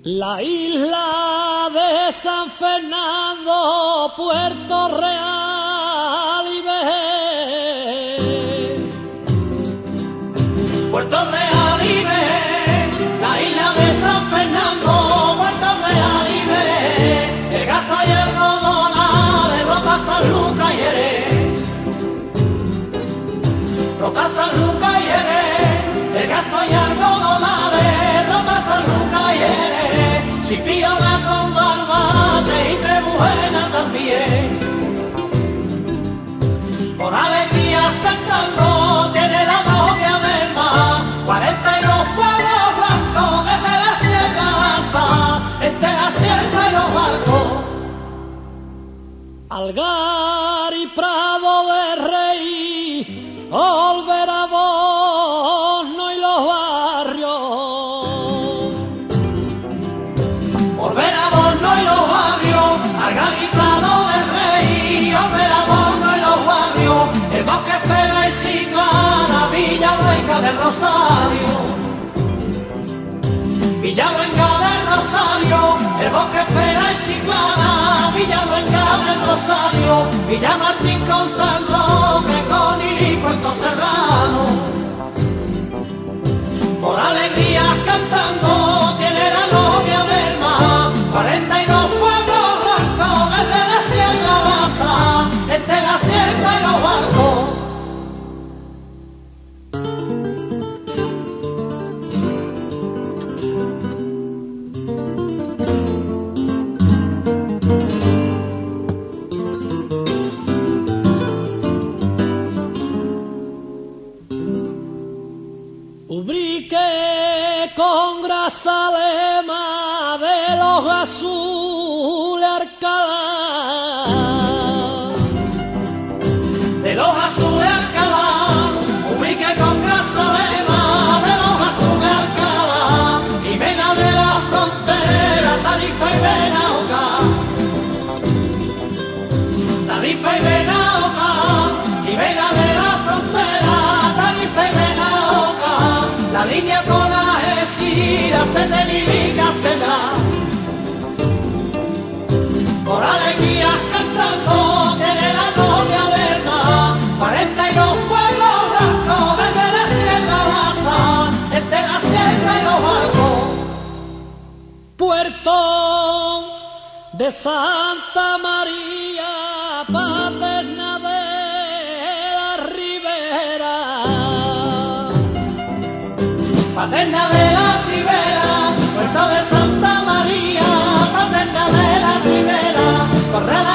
La isla de San Fernando, Puerto Real y Vejer. Puerto Real y Vejer, la isla de San Fernando, Puerto Real y Vejer, el gato y el Godona de Rota, San Lucas y Jerez. Rota, San Lucas y Jerez, el gato y el Godona de Rota, San Lucas y Jerez. Chipiola con Barbate y Trebujena también. Por alegrías cantando tiene la novia Merma, 42 pueblos blancos desde la Sierra Laza, entre la sierra y los barcos. Algar y Prado de Rey, Olvera, Borno y los barrios. Olvera, Borno y los barrios, Algar y Prado de Rey, Olvera, Borno y los barrios, el bosque Pera y Chiclana, Villaluenga del Rosario. Villaluenga del Rosario, el bosque Pera y Chiclana, Villaluenga del Rosario, Villa Martín con San Roque, con Iri, Puerto Serrano. Por alegrías cantando tiene la novia del mar, 42 pueblos blancos desde la Sierra Laza, entre la sierra y los barcos. Ubrique con Grazalema de los azules Alcalá. De los azules Alcalá, Ubrique con Grazalema de los azules Alcalá, y Vena de la frontera, Tarifa y Benauca. Tarifa y Benauca, y Vena de la frontera, Tarifa y Benauca. La línea con la Algeciras, Setenil y Catedral. Por alegrías cantando tiene la novia del mar, 42 pueblos blancos desde la Sierra Laza, entre la sierra y los barcos. Puerto de Santa María, paterna de la Ribera. Paterna de la Ribera, Puerto de Santa María, paterna de la Ribera, corre la